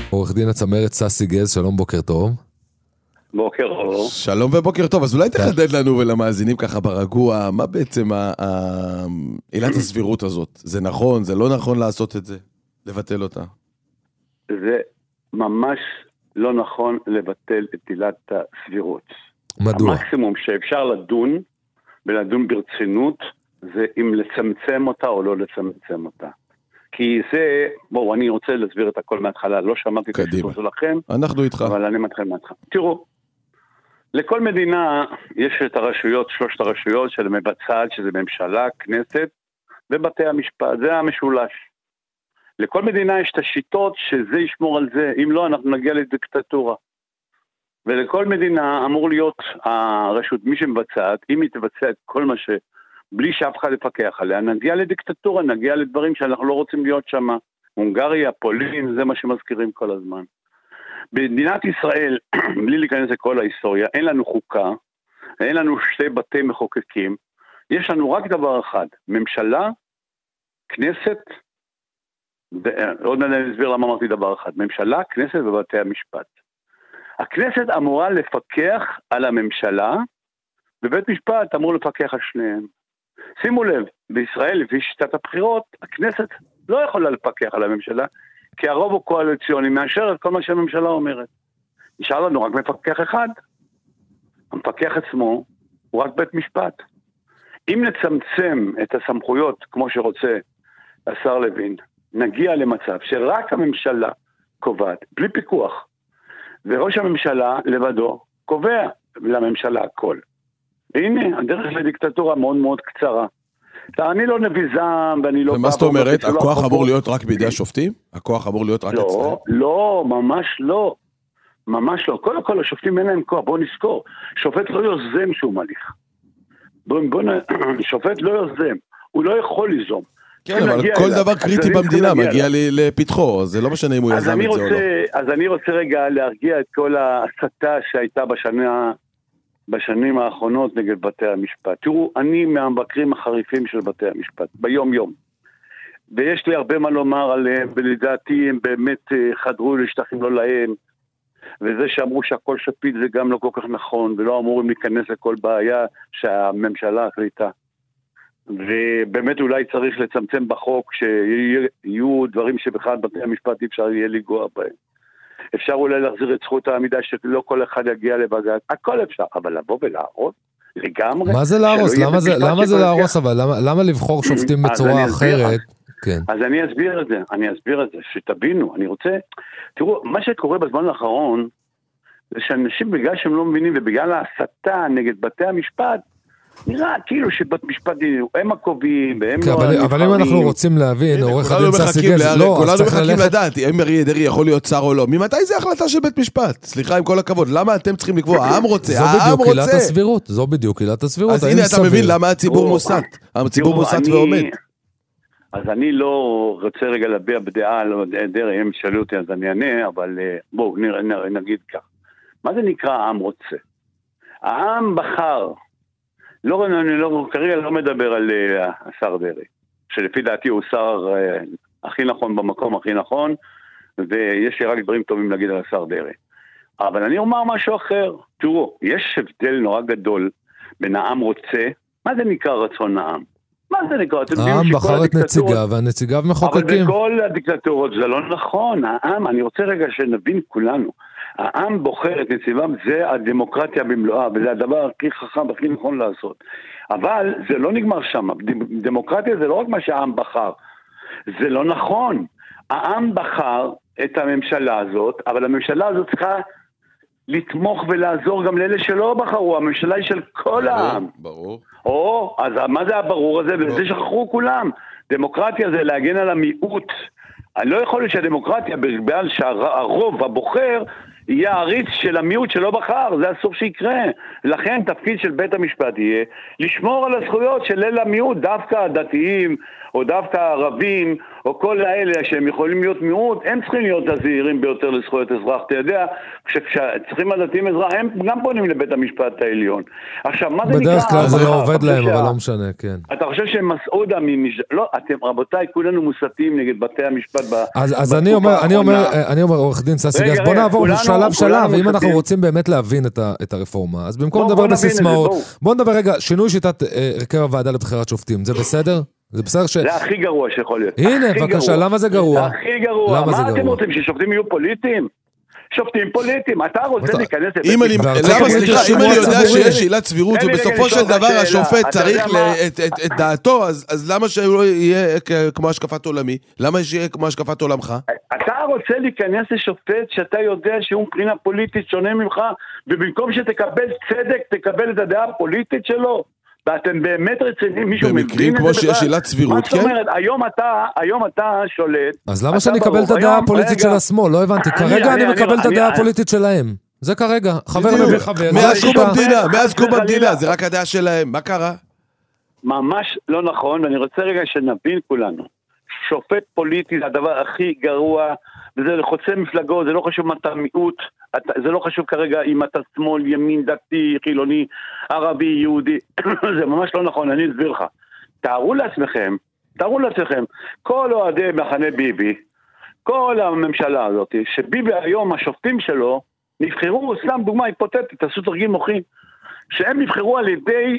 עורך דין הצמרת ססי גז, שלום, בוקר טוב. בוקר אור. שלום ובוקר טוב, אז אולי תחדד לנו ולמאזינים ככה ברגוע, מה בעצם עילת הסבירות הזאת? זה נכון, זה לא נכון לעשות את זה? לבטל אותה? זה ממש לא נכון לבטל את עילת הסבירות. מדוע? המקסימום שאפשר לדון, ולדון ברצינות, זה אם לצמצם אותה או לא לצמצם אותה. כי זה, בואו, אני רוצה להסביר את הכל מההתחלה, לא שמעתי את הסיפור שלכם. אנחנו איתך. אבל אני מתחיל מההתחלה. תראו, לכל מדינה יש את הרשויות, שלושת הרשויות של מבצעת, שזה ממשלה, כנסת ובתי המשפט, זה המשולש. לכל מדינה יש את השיטות שזה ישמור על זה, אם לא אנחנו נגיע לדיקטטורה. ולכל מדינה אמור להיות הרשות, מי שמבצעת, אם היא תבצע את כל מה בלי שאף אחד לפקח עליה, נגיע לדיקטטורה, נגיע לדברים שאנחנו לא רוצים להיות שם. הונגריה, פולין, זה מה שמזכירים כל הזמן. במדינת ישראל, בלי להיכנס לכל ההיסטוריה, אין לנו חוקה, אין לנו שתי בתי מחוקקים, יש לנו רק דבר אחד, ממשלה, כנסת, עוד אני אסביר למה אמרתי דבר אחד, ממשלה, כנסת ובתי המשפט. הכנסת אמורה לפקח על הממשלה, ובית משפט אמור לפקח על שניהם. שימו לב, בישראל לפי שיטת הבחירות, הכנסת לא יכולה לפקח על הממשלה, כי הרוב הוא קואליציוני, מאשר את כל מה שהממשלה אומרת. נשאר לנו רק מפקח אחד. המפקח עצמו הוא רק בית משפט. אם נצמצם את הסמכויות, כמו שרוצה השר לוין, נגיע למצב שרק הממשלה קובעת, בלי פיקוח, וראש הממשלה לבדו קובע לממשלה הכל. והנה, הדרך לדיקטטורה מאוד מאוד קצרה. אני לא נביזם, ואני לא... ומה זאת אומרת? הכוח אמור להיות רק בידי השופטים? הכוח אמור להיות רק אצלם? לא, ממש לא. ממש לא. קודם כל, השופטים אין להם כוח. בואו נזכור. שופט לא יוזם שום הליך. שופט לא יוזם. הוא לא יכול ליזום. כן, אבל כל דבר קריטי במדינה מגיע לפתחו. זה לא משנה אם הוא יזם את זה או לא. אז אני רוצה רגע להרגיע את כל ההסתה שהייתה בשנים האחרונות נגד בתי המשפט. תראו, אני מהמבקרים החריפים של בתי המשפט, ביום יום. ויש לי הרבה מה לומר עליהם, ולדעתי הם באמת חדרו לשטחים לא להם, וזה שאמרו שהכל שפיט זה גם לא כל כך נכון, ולא אמורים להיכנס לכל בעיה שהממשלה החליטה. ובאמת אולי צריך לצמצם בחוק שיהיו דברים שבכלל בתי המשפט אפשר יהיה לגוע בהם. אפשר אולי להחזיר את זכות העמידה שלא כל אחד יגיע לבג"ץ, הכל אפשר, אבל לבוא ולהרוס לגמרי. מה זה להרוס? למה זה להרוס? אבל למה לבחור שופטים בצורה אחרת? אז אני אסביר את זה, שתבינו, אני רוצה, תראו, מה שקורה בזמן האחרון, זה שאנשים בגלל שהם לא מבינים, ובגלל ההסתה נגד בתי המשפט, נראה כאילו שבית משפט הם הקובעים, והם לא הנבחרים. אבל אם אנחנו רוצים להבין, עורך הדין ססי גז, כולנו מחכים לדעת, אם אריה דרעי יכול להיות שר או לא. ממתי זה החלטה של בית משפט? סליחה, עם כל הכבוד, למה אתם צריכים לקבוע? העם רוצה, העם רוצה. זו בדיוק עילת הסבירות. אז הנה, אתה מבין למה הציבור מוסת. הציבור מוסת ועומד. אז אני לא רוצה רגע להביע בדעה על דרעי, הם שאלו אותי, אז אני אענה, אבל בואו נגיד כך. מה זה נקרא העם רוצה? העם בחר. כרגע לא מדבר על השר דרעי, שלפי דעתי הוא שר הכי נכון במקום הכי נכון, ויש לי רק דברים טובים להגיד על השר דרעי. אבל אני אומר משהו אחר. תראו, יש הבדל נורא גדול בין העם רוצה, מה זה נקרא רצון העם? מה זה נקרא? העם בחר את נציגיו, והנציגיו מחוקקים. אבל בכל הדיקטטורות זה לא נכון. העם, אני רוצה רגע שנבין כולנו, העם בוחר את נציביו, זה הדמוקרטיה במלואה, וזה הדבר הכי חכם, הכי נכון לעשות. אבל זה לא נגמר שם. דמוקרטיה זה לא רק מה שהעם בחר. זה לא נכון. העם בחר את הממשלה הזאת, אבל הממשלה הזאת צריכה לתמוך ולעזור גם לאלה שלא בחרו. הממשלה היא של כל העם. ברור. אז מה זה הברור הזה? וזה שכחו כולם. דמוקרטיה זה להגן על המיעוט. אני לא יכול להיות שהדמוקרטיה, בגלל שהרוב הבוחר, יהיה העריץ של המיעוט שלא בחר, זה אסור שיקרה. לכן תפקיד של בית המשפט יהיה לשמור על הזכויות של אלה המיעוט, דווקא הדתיים, או דווקא הערבים, או כל האלה שהם יכולים להיות מיעוט, הם צריכים להיות הזהירים ביותר לזכויות אזרח. אתה יודע, כשצריכים הדתיים אזרח, הם גם פונים לבית המשפט העליון. עכשיו, מה זה נקרא? בדרך כלל זה לא עובד להם, אבל לא משנה, כן. אתה חושב שהם מסעודה לא, אתם רבותיי, כולנו מוסתים נגד בתי המשפט. אז אני אומר, עורך דין ססי גז, בוא נעבור שלב, ואם אנחנו רוצים באמת להבין את הרפורמה, אז במקום לדבר בסיסמאות, בוא נדבר רגע, שינוי שיטת הרכב הוועדה לבחירת שופטים, זה בסדר? זה הכי גרוע שיכול להיות. הנה, בבקשה, למה זה גרוע? הכי גרוע. מה אתם רוצים, ששופטים יהיו פוליטיים? שופטים פוליטיים, אתה רוצה להיכנס... אם אני יודע שיש עילת סבירות, ובסופו של דבר השופט צריך את דעתו, אז למה שהוא יהיה כמו השקפת עולמי? למה שיהיה כמו השקפת עולמך? אתה רוצה להיכנס לשופט שאתה יודע שהוא מבחינה פוליטית שונה ממך, ובמקום שתקבל צדק, תקבל את הדעה הפוליטית שלו? ואתם באמת רציניים, מישהו מבין את זה? במקרים כמו שיש עילת סבירות, כן? מה זאת אומרת, היום אתה שולט... אז למה שאני אקבל את הדעה הפוליטית של השמאל? לא הבנתי. כרגע אני מקבל את הדעה הפוליטית שלהם. זה כרגע. חבר מביא חבר. מאז קום המדינה, זה רק הדעה שלהם. מה קרה? ממש לא נכון, ואני רוצה רגע שנבין כולנו. שופט פוליטי זה הדבר הכי גרוע, וזה חוצה מפלגות, זה לא חשוב מה אתה מיעוט, זה לא חשוב כרגע אם אתה שמאל, ימין, דתי, חילוני, ערבי, יהודי, זה ממש לא נכון, אני אסביר לך. תארו לעצמכם, כל אוהדי מחנה ביבי, כל הממשלה הזאת, שביבי היום השופטים שלו, נבחרו, סתם דוגמה היפותטית, תעשו תרגיל מוחי, שהם נבחרו על ידי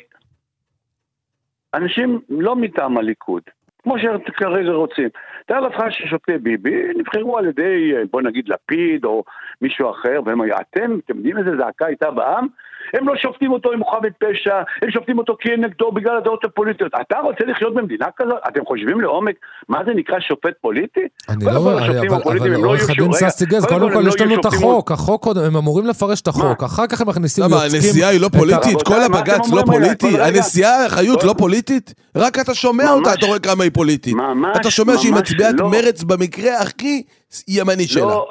אנשים לא מטעם הליכוד, כמו שכרגע רוצים. תאר לך ששופטי ביבי נבחרו על ידי, בוא נגיד לפיד או מישהו אחר, והם היו, אתם יודעים איזה זעקה הייתה בעם? הם לא שופטים אותו עם מוחמד פשע, הם שופטים אותו כי אין נגדו בגלל הדעות הפוליטיות. אתה רוצה לחיות במדינה כזאת? אתם חושבים לעומק מה זה נקרא שופט פוליטי? אני לא, אבל עורך הדין ססי גז, קודם כל יש לנו את החוק, הם אמורים לפרש את החוק, אחר כך הם מכניסים... למה, הנשיאה היא לא פוליטית? כל הבגץ לא פוליטי? הנשיאה החיות לא פוליטית? רק אתה שומע אותה, אתה רואה כמה היא פוליטית. אתה שומע שהיא מצביעת מרץ במקרה הכי ימני שלה. לא,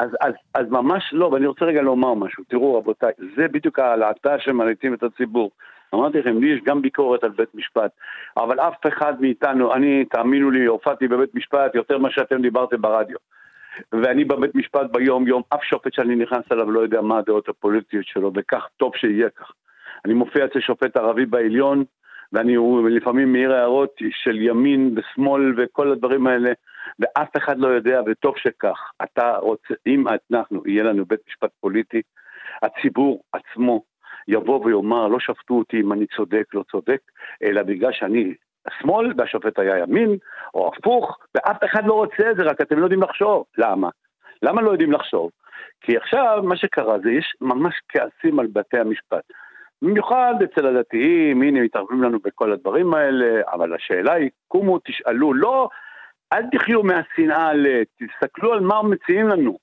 אז ממש לא, ואני רוצה רגע לומר משהו. תראו רבותיי, זה בדיוק העלתה שמריצים את הציבור. אמרתי לכם, לי יש גם ביקורת על בית משפט, אבל אף אחד מאיתנו, תאמינו לי, הופעתי בבית משפט יותר מה שאתם דיברתם ברדיו. ואני בבית משפט ביום יום, אף שופט שאני נכנס אליו לא יודע מה הדעות הפוליטיות שלו, וכך טוב שיהיה כך. אני מופיע אצל שופט ערבי בעליון, ואני לפעמים מעיר הערות של ימין ושמאל וכל הדברים האלה, ואף אחד לא יודע, וטוב שכך. אתה רוצה, אם אנחנו, יהיה לנו בית משפט פוליטי, הציבור עצמו יבוא ויאמר, לא שפטו אותי אם אני צודק, לא צודק, אלא בגלל שאני שמאל והשופט היה ימין, או הפוך, ואף אחד לא רוצה את זה, רק אתם לא יודעים לחשוב. למה? למה לא יודעים לחשוב? כי עכשיו מה שקרה זה, יש ממש כעסים על בתי המשפט. במיוחד אצל הדתיים, הנה מתערבים לנו בכל הדברים האלה, אבל השאלה היא, קומו תשאלו, לא, אל תחיו מהשנאה תסתכלו על מה מציעים לנו.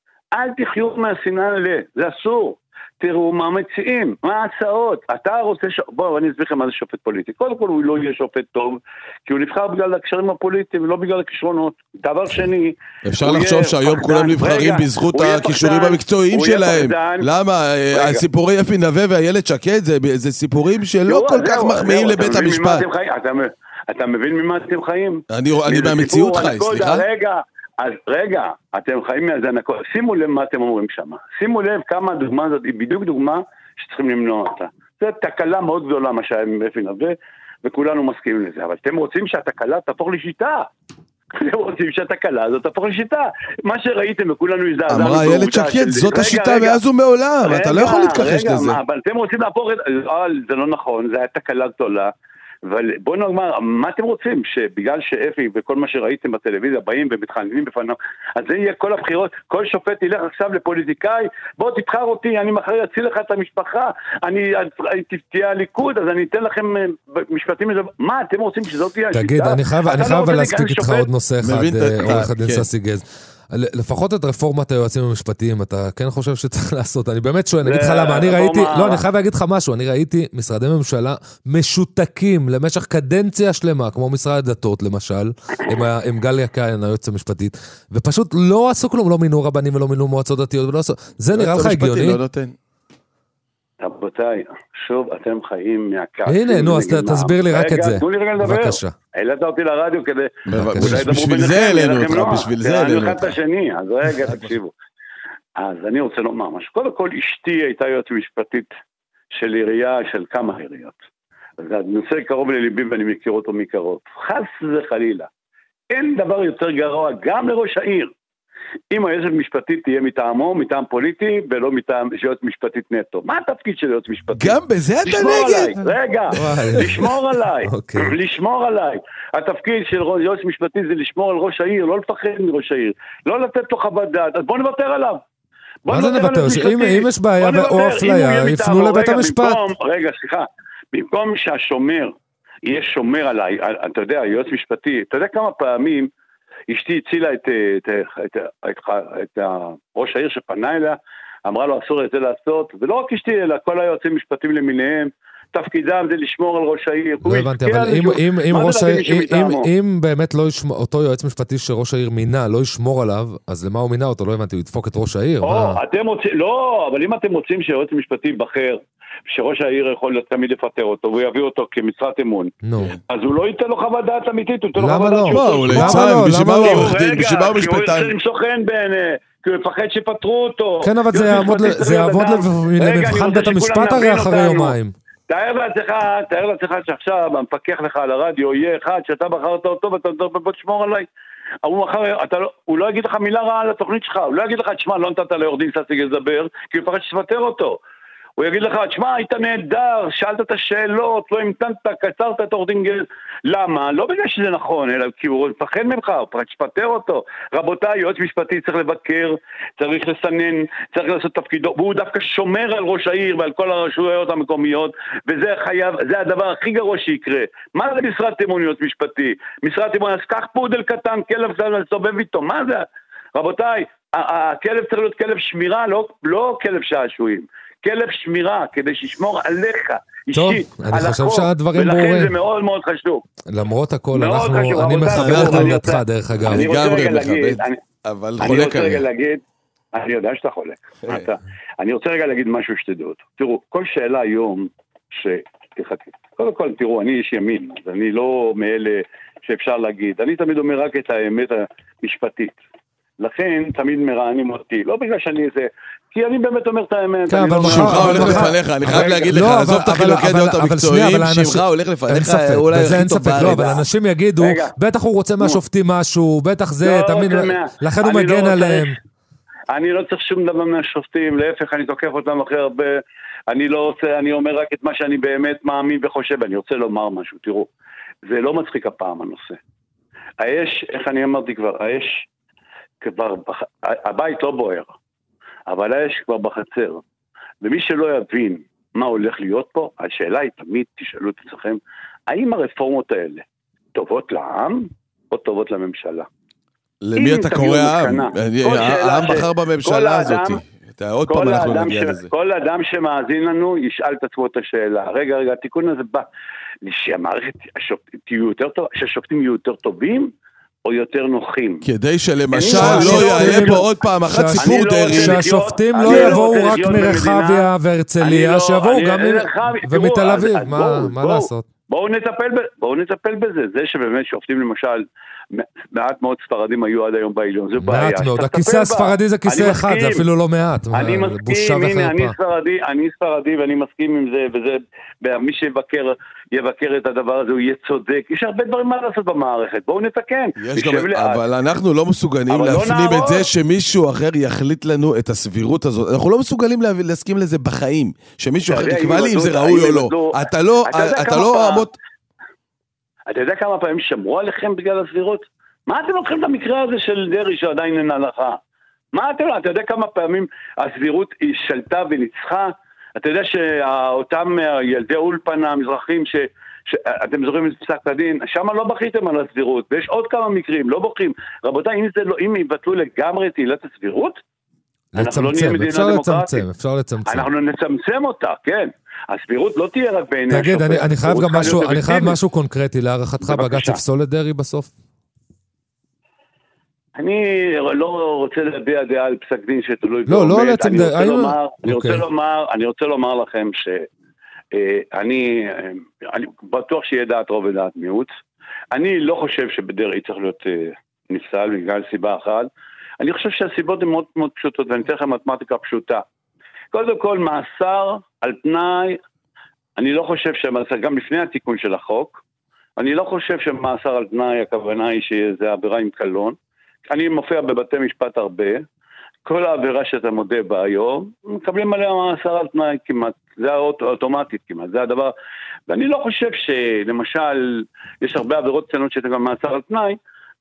אל תחיו מהשנאה זה אסור. תראו מה מציעים, מה ההצעות. אתה רוצה בואו, אני אסביר לכם מה זה שופט פוליטי. קודם כל הוא לא יהיה שופט טוב, כי הוא נבחר בגלל הקשרים הפוליטיים, ולא בגלל הכישרונות. דבר שני... אפשר לחשוב שהיום כולם נבחרים בזכות הכישורים המקצועיים שלהם. למה? הסיפורי יפי נווה והילד שקד, זה סיפורים שלא כל כך מחמיאים לבית המשפט. אתה מבין ממה אתם חיים? אני מהמציאות חי, סליחה? אז רגע, אתם חיים מהזנקות, שימו לב מה אתם אומרים שם, שימו לב כמה הדוגמה הזאת היא בדיוק דוגמה שצריכים למנוע אותה. זו תקלה מאוד גדולה מה שהיה עם אפי נווה, וכולנו מסכימים לזה, אבל אתם רוצים שהתקלה תהפוך לשיטה, אתם רוצים שהתקלה הזאת תהפוך לשיטה, מה שראיתם וכולנו הזדעזענו. אמרה ילד שקד, זאת השיטה מאז ומעולם, אתה לא יכול להתכחש לזה. אבל אתם רוצים להפוך את זה, לא נכון, זה היה תקלה גדולה. אבל בואו נאמר, מה אתם רוצים? שבגלל שאפי וכל מה שראיתם בטלוויזיה באים ומתחננים בפניו, אז זה יהיה כל הבחירות, כל שופט ילך עכשיו לפוליטיקאי, בוא תבחר אותי, אני מחר אציל לך את המשפחה, אני תהיה הליכוד, אז אני אתן לכם משפטים לזה, מה אתם רוצים שזאת תהיה השיטה? תגיד, אני חייב להספיק איתך עוד נושא אחד, עורך הדין ססי גז. לפחות את רפורמת היועצים המשפטיים, אתה כן חושב שצריך לעשות? אני באמת שואל, אני אגיד לך למה, אני חייב להגיד לך משהו, אני ראיתי משרדי ממשלה משותקים למשך קדנציה שלמה, כמו משרד הדתות למשל, עם גליה כהן, היועצת המשפטית, ופשוט לא עשו כלום, לא מינו רבנים ולא מינו מועצות דתיות, זה נראה לך הגיוני? רבותיי, שוב אתם חיים מהקו. הנה, נו, אז תסביר לי רק את זה. תנו לי רגע לדבר. בבקשה. העלית אותי לרדיו כדי... בשביל זה העלינו אותך, בשביל זה העלינו אותך. אז רגע, תקשיבו. אז אני רוצה לומר משהו. קודם כל, אשתי הייתה יועצת משפטית של עירייה, של כמה עיריות. זה נושא קרוב לליבי ואני מכיר אותו מקרוב. חס וחלילה. אין דבר יותר גרוע גם לראש העיר. אם היועצת משפטית תהיה מטעמו, מטעם פוליטי, ולא מטעם יועצת משפטית נטו. מה התפקיד של יועצת משפטית? גם בזה אתה נגד? רגע, לשמור עליי. לשמור עליי. התפקיד של יועצת משפטית זה לשמור על ראש העיר, לא לפחד מראש העיר. לא לתת לו חוות דעת. אז בוא נוותר עליו. מה זה נוותר? אם יש בעיה או אפליה, יפנו לבית המשפט. רגע, סליחה. במקום שהשומר יהיה שומר עליי, אתה יודע, יועץ משפטי, אתה יודע כמה פעמים אשתי הצילה את ראש העיר שפנה אליה, אמרה לו אסור את זה לעשות, ולא רק אשתי, אלא כל היועצים משפטיים למיניהם, תפקידם זה לשמור על ראש העיר. לא הבנתי, אבל אם באמת אותו יועץ משפטי שראש העיר מינה לא ישמור עליו, אז למה הוא מינה אותו? לא הבנתי, הוא ידפוק את ראש העיר? לא, אבל אם אתם רוצים שיועץ משפטי בחר, שראש העיר יכול תמיד לפטר אותו, והוא יביא אותו כמשרת אמון. אז הוא לא ייתן לו חוות דעת אמיתית, הוא ייתן לו חוות דעת למה לא? בשביל מה הוא משפטן? כי הוא למצוא חן בעיני, כי הוא יפחד שפטרו אותו. כן, אבל זה יעמוד למבחן בית המשפט הרי אחרי יומיים. תאר לעצמך שעכשיו המפקח לך על הרדיו יהיה אחד שאתה בחרת אותו ואתה בוא תשמור עליי. הוא לא יגיד לך מילה רעה על התוכנית שלך, הוא לא יגיד לך, תשמע, לא נתת לעורך-דין ססיגל לדבר, כי הוא יפחד שתפטר אותו. הוא יגיד לך, תשמע, היית נהדר, שאלת את השאלות, לא המתנת, קצרת את עורך-דין גז. למה? לא בגלל שזה נכון, אלא כי הוא מפחד ממך, הוא פחד שתפטר אותו. רבותיי, יועץ משפטי צריך לבקר, צריך לסנן, צריך לעשות תפקידו, והוא דווקא שומר על ראש העיר ועל כל הרשויות המקומיות, וזה חייב, זה הדבר הכי גרוע שיקרה. מה זה משרת אמון יועץ משפטי? משרת אמון, אז קח פודל קטן, כלב סובב איתו, מה זה? רבותיי, הכלב צריך להיות כלב שמירה, לא כלב שעשועים. כלב שמירה, כדי שישמור עליך, אישית, טוב, אני חושב שהדברים ברורים. ולכן זה מאוד מאוד חשוב. למרות הכל, אני מכבד את עמדתך דרך אגב. אני גם מכבד, אבל חולק עליה. אני יודע שאתה חולק. אני רוצה רגע להגיד משהו שתדעו אותו. תראו, כל שאלה היום, קודם כל, תראו, אני איש ימין, אז אני לא מאלה שאפשר להגיד. אני תמיד אומר רק את האמת המשפטית. לכן תמיד מרענים אותי, לא בגלל שאני איזה, כי אני באמת אומר את האמת. שמך הולך לפניך, אני חייב להגיד לך, עזוב את החילוקי דעות המקצועיים, שמך הולך לפניך, אולי הכי טוב בארץ. אבל אנשים יגידו, בטח הוא רוצה מהשופטים משהו, בטח זה, לכן הוא מגן עליהם. אני לא צריך שום דבר מהשופטים, להפך, אני תוקף אותם אחרי הרבה, אני לא רוצה, אני אומר רק את מה שאני באמת מאמין וחושב, אני רוצה לומר משהו, תראו, זה לא מצחיק הפעם הנושא. האש, איך אני אמרתי כבר, האש, כבר, הבית לא בוער, אבל האש כבר בחצר, ומי שלא יבין מה הולך להיות פה, השאלה היא תמיד, תשאלו את עצמכם, האם הרפורמות האלה טובות לעם או טובות לממשלה? למי אתה קורא העם? העם בחר בממשלה הזאת. עוד פעם אנחנו נגיע לזה. כל אדם שמאזין לנו ישאל את עצמו את השאלה. רגע, התיקון הזה בא, שהמערכת, שהשופטים יהיו יותר טובים, או יותר נוחים. כדי שלמשל לא יהיה פה עוד פעם אחת סיפור דרעי. שהשופטים לא יבואו רק מרחביה והרצליה, שיבואו גם ומתל אביב. מה לעשות? בואו נטפל בזה. זה שבאמת שופטים למשל, מעט מאוד ספרדים היו עד היום בעליון, זה בעיה. מעט מאוד, הכיסא הספרדי זה כיסא אחד, זה אפילו לא מעט. אני מסכים, הנה, אני ספרדי ואני מסכים עם זה, וזה, מי שיבקר את הדבר הזה, הוא יהיה צודק. יש הרבה דברים מה לעשות במערכת, בואו נתקן. אבל אנחנו לא מסוגלים להפנים את זה שמישהו אחר יחליט לנו את הסבירות הזאת. אנחנו לא מסוגלים להסכים לזה בחיים, שמישהו אחר יקבע לי אם זה ראוי או לא. אתה לא עמות... אתה יודע כמה פעמים שמרו עליכם בגלל הסבירות? מה אתם לוקחים את המקרה הזה של דרעי שעדיין אין הלכה? אתה יודע כמה פעמים הסבירות היא שלטה וניצחה? אתה יודע שאותם ילדי אולפן המזרחים שאתם זוכרים את פסק הדין, שם לא בכיתם על הסבירות, ויש עוד כמה מקרים, לא בוכים. רבותיי, אם יבטלו לגמרי את עילת הסבירות, אנחנו לא נהיה מדינה דמוקרטית. אפשר לצמצם. אנחנו נצמצם אותה, כן. הסבירות לא תהיה רק בעיני השופט. תגיד, אני חייב משהו קונקרטי, להערכתך בג"ץ יפסול את דרעי בסוף? אני לא רוצה להביע דעה על פסק דין שתלוי לא לעצם דעה. אני רוצה לומר לכם שאני בטוח שיהיה דעת רוב ודעת מיעוט. אני לא חושב שבדרעי צריך להיות נפסל בגלל סיבה אחת. אני חושב שהסיבות הן מאוד מאוד פשוטות, ואני אתן לכם מתמטיקה פשוטה. קודם כל, מאסר על תנאי, אני לא חושב שמאסר, גם לפני התיקון של החוק, אני לא חושב שמאסר על תנאי, הכוונה היא שזה עבירה עם קלון. אני מופיע בבתי משפט הרבה, כל העבירה שאתה מודה בה היום, מקבלים עליה מאסר על תנאי כמעט, זה אוטומטית כמעט, זה הדבר, ואני לא חושב שלמשל, יש הרבה עבירות קטנות שאתה גם מאסר על תנאי,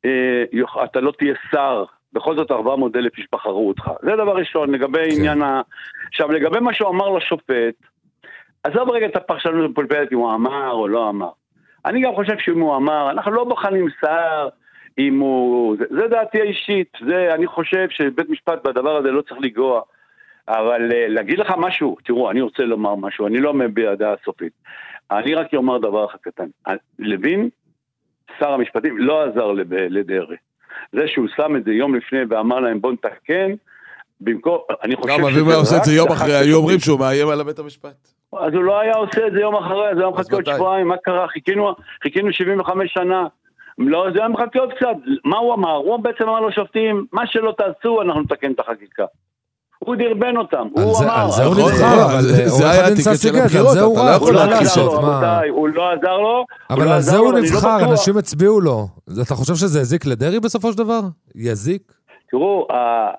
אתה לא תהיה שר, בכל זאת 400,000 איש בחרו אותך. זה דבר ראשון, לגבי עניין עכשיו, לגבי מה שהוא אמר לשופט, עזוב רגע את הפרשנות הפולפלת, אם הוא אמר או לא אמר. אני גם חושב שאם הוא אמר, אנחנו לא בוחנים שר, אם הוא... זה דעתי האישית, אני חושב שבית משפט בדבר הזה לא צריך לגוע. אבל להגיד לך משהו, תראו, אני רוצה לומר משהו, אני לא מביע דעה סופית. אני רק אומר דבר אחד קטן. לוין, שר המשפטים, לא עזר לדרעי. זה שהוא שם את זה יום לפני ואמר להם בוא נתקן, במקום, אני חושב שזה... אבל הוא עושה את זה יום אחרי, היו אומרים שהוא מאיים על בית המשפט. אז הוא לא היה עושה את זה יום אחרי, זה היה מחכה עוד שבועיים, מה קרה? חיכינו 75 שנה. לא, זה היה מחכה עוד קצת. מה הוא אמר? הוא בעצם אמר לשופטים, מה שלא תעשו, אנחנו נתקן את החקיקה. הוא דרבן אותם, הוא אמר. על זה הוא נבחר, אבל זה היה הטיקט של הבחירות, אתה לא יכול לעשות. הוא לא עזר לו. אבל על זה הוא נבחר, אנשים הצביעו לו. אתה חושב שזה יזיק לדרעי בסופו של דבר? יזיק? תראו,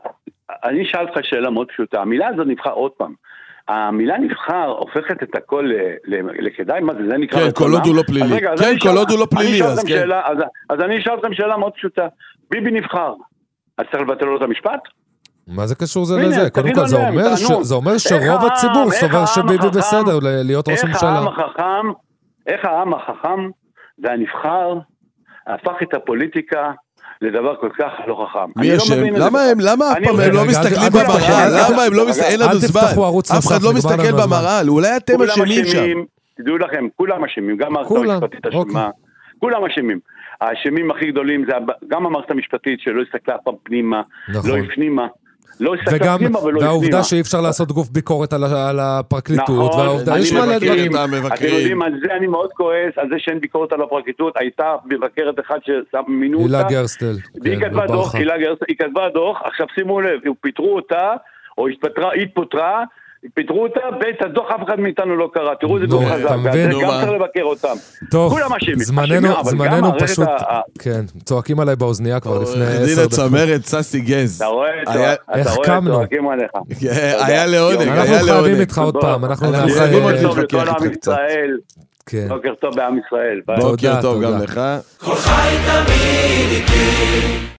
אני אשאל אותך שאלה מאוד פשוטה. המילה הזאת נבחר עוד פעם. המילה נבחר הופכת את הכל לכדאי, מה זה? זה נקרא... כן, כל עוד הוא לא פלילי. כן, כל עוד הוא לא פלילי, אז כן. אז אני אשאל אתכם שאלה מאוד פשוטה. ביבי נבחר, אז צריך לבטל לו את המשפט? מה זה קשור זה לזה? קודם כל, זה אומר שרוב הציבור סובר שביבי בסדר להיות ראש הממשלה. איך העם החכם והנבחר הפך את הפוליטיקה לדבר כל כך לא חכם. מי השם? למה אף פעם הם לא מסתכלים במראה? למה הם לא מסתכלים? אין לנו זמן. אף אחד לא מסתכל במראה. אולי אתם אשמים שם. תדעו לכם, כולם אשמים, גם המערכת המשפטית אשמה. כולם אשמים. האשמים הכי גדולים זה גם המערכת המשפטית שלא הסתכלה אף פעם פנימה, לא הפנימה. והעובדה שאי אפשר לעשות גוף ביקורת על הפרקליטות, והעובדה יש מלא דברים. אתם יודעים, על זה אני מאוד כועס, על זה שאין ביקורת על הפרקליטות, הייתה מבקרת אחד שמינו אותה. הילה גרסטל. היא כתבה דוח, עכשיו שימו לב, פיטרו אותה, או התפטרה, פיטרו אותה, ואת הדוח אף אחד מאיתנו לא קרא, תראו זה דוח חזק, גם צריך לבקר אותם. טוב, זמננו פשוט, כן, צועקים עליי באוזנייה כבר לפני 10 דקות. דינה צמרת, ססי גז. אתה רואה, צועקים עליך. היה לעונג, אנחנו חייבים איתך עוד פעם, אנחנו חייבים עוד להתווכח איתך קצת. בוקר טוב בעם ישראל. בוקר טוב גם לך.